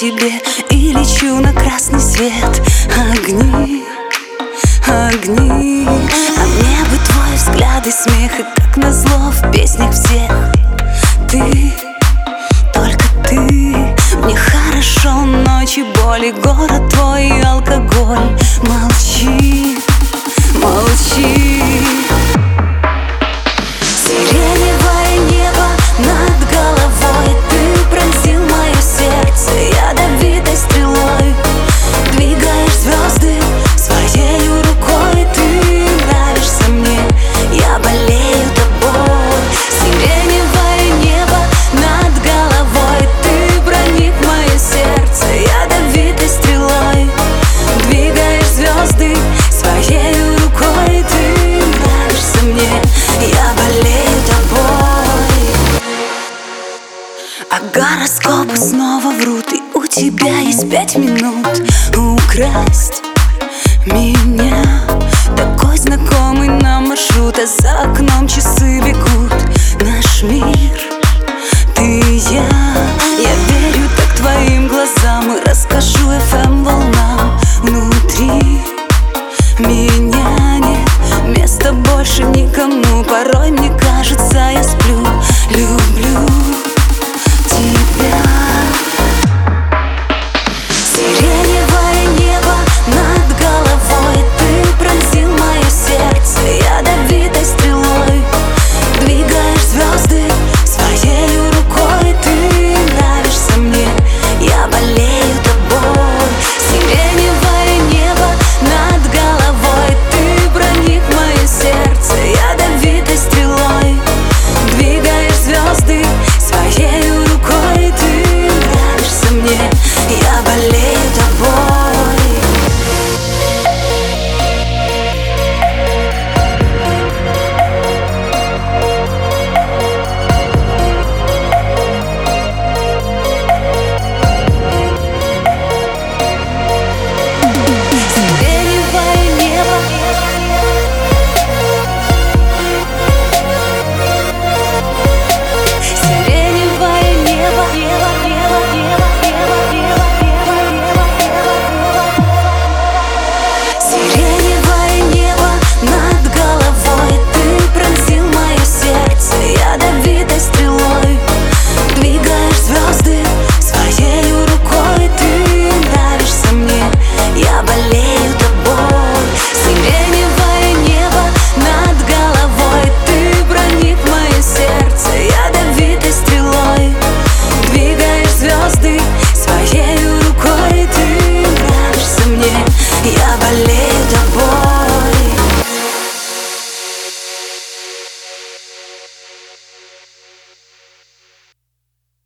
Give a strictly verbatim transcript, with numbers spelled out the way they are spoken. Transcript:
тебе и лечу на красный свет. Огни, огни, а мне бы твой взгляд и смех, и как назло в песнях всех ты, только ты. Мне хорошо, ночи, боли, город твой и алкоголь. Молчи, молчи. Сиреневое небо над головой, ты пронзил мое сердце ядовитой стрелой. Двигаешь звезды своей рукой, ты нравишься мне, я болею тобой. Сиреневое небо над головой, ты проник в мое сердце ядовитой стрелой. Двигаешь звезды своей рукой, ты нравишься мне, я болею тобой. А гороскопы снова врут, и у тебя есть пять минут украсть меня. Такой знакомый нам маршрут, а за окном часы бегут. Наш мир, ты и я. Я верю так твоим глазам и расскажу эф эм волнам. Внутри меня нет места больше никому, порой мне